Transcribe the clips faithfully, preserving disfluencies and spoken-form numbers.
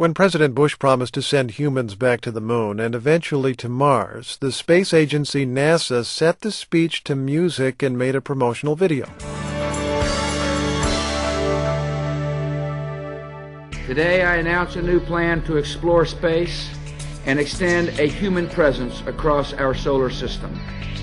When President Bush promised to send humans back to the moon and eventually to Mars, the space agency NASA set the speech to music and made a promotional video. Today I announce a new plan to explore space and extend a human presence across our solar system.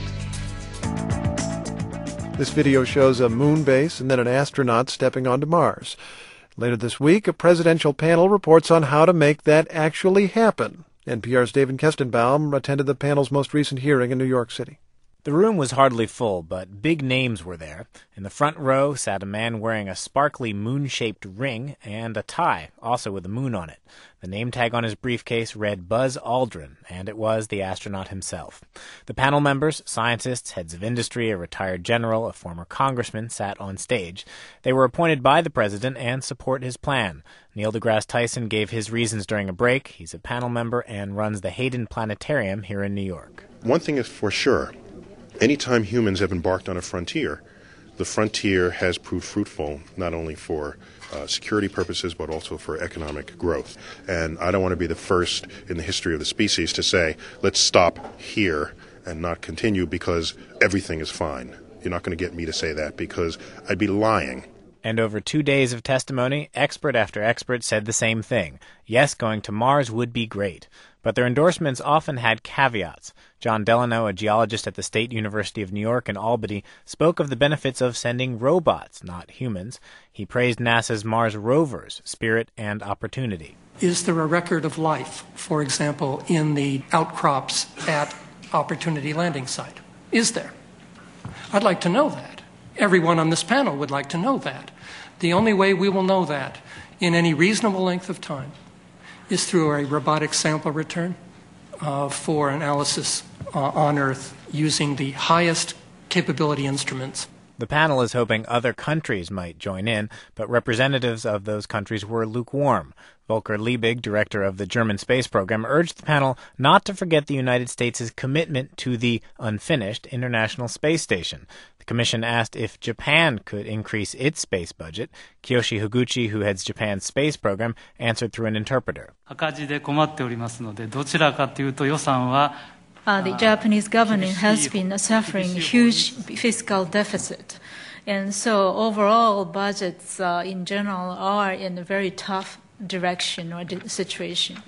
This video shows a moon base and then an astronaut stepping onto Mars. Later this week, a presidential panel reports on how to make that actually happen. N P R's David Kestenbaum attended the panel's most recent hearing in New York City. The room was hardly full, but big names were there. In the front row sat a man wearing a sparkly moon-shaped ring and a tie, also with a moon on it. The name tag on his briefcase read Buzz Aldrin, and it was the astronaut himself. The panel members, scientists, heads of industry, a retired general, a former congressman, sat on stage. They were appointed by the president and support his plan. Neil deGrasse Tyson gave his reasons during a break. He's a panel member and runs the Hayden Planetarium here in New York. One thing is for sure. Anytime humans have embarked on a frontier, the frontier has proved fruitful not only for uh, security purposes but also for economic growth. And I don't want to be the first in the history of the species to say, let's stop here and not continue because everything is fine. You're not going to get me to say that because I'd be lying. And over two days of testimony, expert after expert said the same thing. Yes, going to Mars would be great. But their endorsements often had caveats. John Delano, a geologist at the State University of New York in Albany, spoke of the benefits of sending robots, not humans. He praised NASA's Mars rovers, Spirit and Opportunity. Is there a record of life, for example, in the outcrops at Opportunity Landing Site? Is there? I'd like to know that. Everyone on this panel would like to know that. The only way we will know that in any reasonable length of time is through a robotic sample return uh, for analysis uh, on Earth using the highest capability instruments. The panel is hoping other countries might join in, but representatives of those countries were lukewarm. Volker Liebig, director of the German space program, urged the panel not to forget the United States' commitment to the unfinished International Space Station. The commission asked if Japan could increase its space budget. Kiyoshi Higuchi, who heads Japan's space program, answered through an interpreter. Uh, the Japanese government has been suffering a huge fiscal deficit. And so overall budgets uh, in general are in a very tough direction or situation.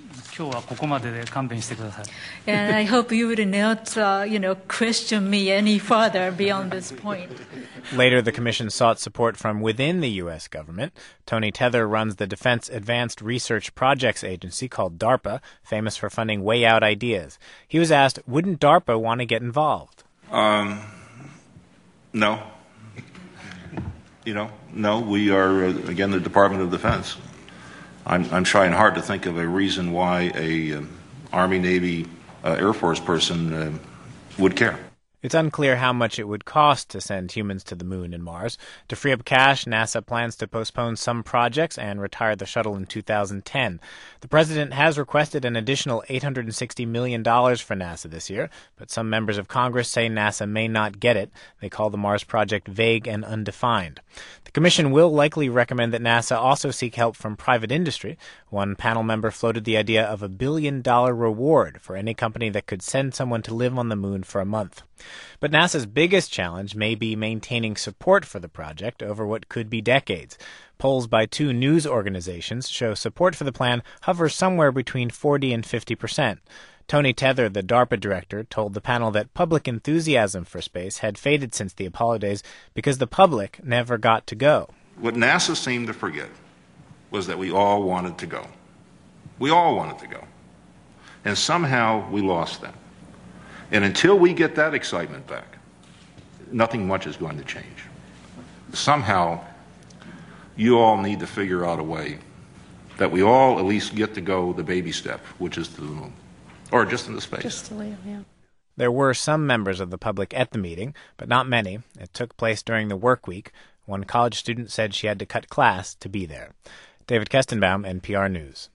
And I hope you would not, uh, you know, question me any further beyond this point. Later, the commission sought support from within the U S government. Tony Tether runs the Defense Advanced Research Projects Agency called DARPA, famous for funding way out ideas. He was asked, wouldn't DARPA want to get involved? Um, no. You know, no, we are, uh, again, the Department of Defense. I'm, I'm trying hard to think of a reason why a um, Army, Navy, uh, Air Force person uh, would care. It's unclear how much it would cost to send humans to the moon and Mars. To free up cash, NASA plans to postpone some projects and retire the shuttle in two thousand ten. The president has requested an additional eight hundred sixty million dollars for NASA this year, but some members of Congress say NASA may not get it. They call the Mars project vague and undefined. The commission will likely recommend that NASA also seek help from private industry. One panel member floated the idea of a billion-dollar reward for any company that could send someone to live on the moon for a month. But NASA's biggest challenge may be maintaining support for the project over what could be decades. Polls by two news organizations show support for the plan hovers somewhere between forty and fifty percent. Tony Tether, the DARPA director, told the panel that public enthusiasm for space had faded since the Apollo days because the public never got to go. What NASA seemed to forget was that we all wanted to go. We all wanted to go. And somehow we lost that. And until we get that excitement back, nothing much is going to change. Somehow, you all need to figure out a way that we all at least get to go the baby step, which is to the moon. Or just into space. Just to live, yeah. There were some members of the public at the meeting, but not many. It took place during the work week. One college student said she had to cut class to be there. David Kestenbaum, N P R News.